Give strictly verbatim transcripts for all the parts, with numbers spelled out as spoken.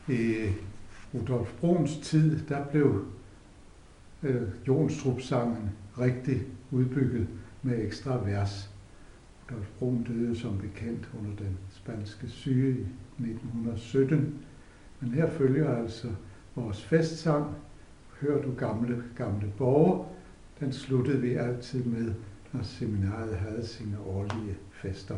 I Rudolf Bruuns tid, der blev øh, Jonstrup-sangen rigtig udbygget med ekstra vers. Rudolf Bruun døde som bekendt under den spanske syge i nitten sytten. Men her følger altså vores festsang, Hør du gamle, gamle borger. Den sluttede vi altid med, når seminariet havde sine årlige fester.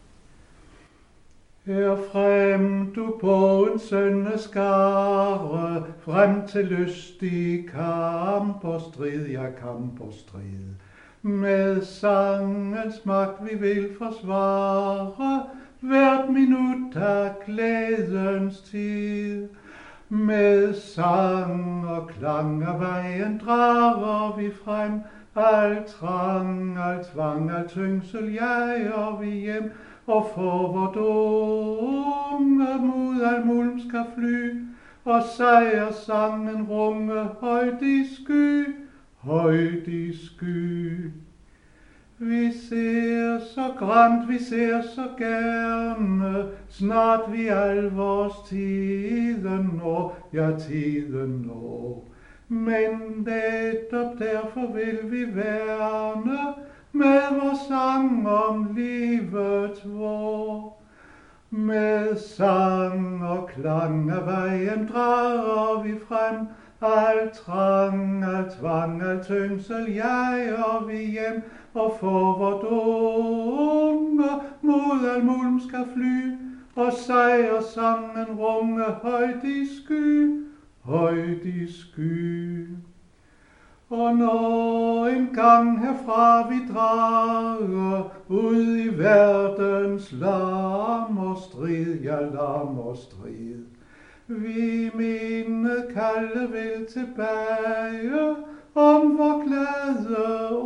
Her frem, du borgens sønne skare, frem til lystig kamp og strid, ja kamp og strid. Med sangens magt vi vil forsvare, hvert minut af glædens tid. Med sang og klang af vejen drager vi frem, al trang, al tvang, al tyngsel jager vi hjem, og for vort unge mod al mulm skal fly, og sejrsangen runge højt i sky, højt i sky. Vi ser så grant, vi ser så gerne, snart vi al vores tiden når, ja tiden når. Men netop derfor vil vi værne med vores sang om livets vor. Med sang og klang af vejen drager vi frem, al trang, al tvang, al tyngsel jager vi hjem, og for vort unge mod al mulm skal fly, og sejrsangen runge højt i sky, højt i sky. Og når en gang herfra vi drager ud i verdens larm og strid, ja larm og strid, vi minde kalde vil tilbage om vor glade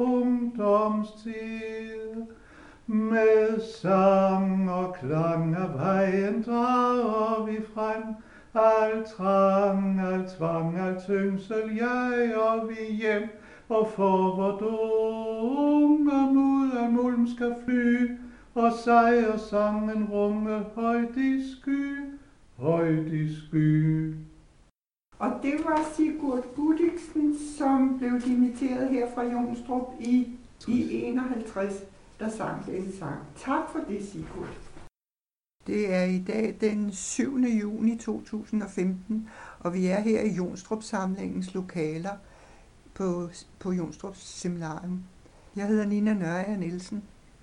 ungdomstid. Med sang og klang af vejen drager vi frem, al trang, al tvang, al tyngsel jager vi hjem, og for vort unge mod al mulm skal fly, og sejrsangen runge højt i sky, højt i sky. Og det var Sigurd Gudiksen, som blev dimitteret her fra Jonstrup i, i enoghalvtreds, der sang denne sang. Tak for det, Sigurd. Det er i dag den syvende juni to tusind og femten, og vi er her i Jonstrup-samlingens lokaler på, på Jonstrup Seminarium. Jeg hedder Nina Nørager Nielsen,